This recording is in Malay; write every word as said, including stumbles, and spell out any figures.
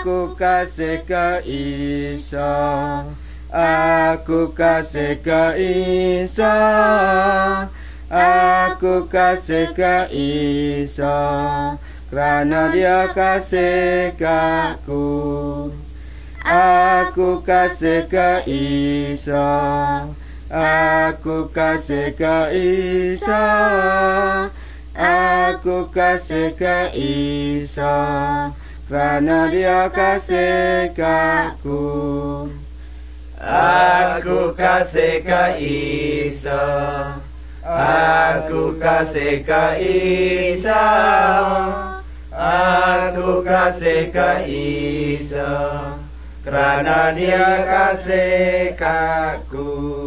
Aku kasih ke Isa, aku kasih ke Isa, aku kasih ke Isa, kerana Dia kasih aku. Aku kasih ke Isa, aku kasih ke Isa, aku kasih ke Isa, kerana Dia kasih aku. Aku kasih ke Isa, aku kasih ke Isa, aku kasih ke Isa, kerana Dia kasih aku.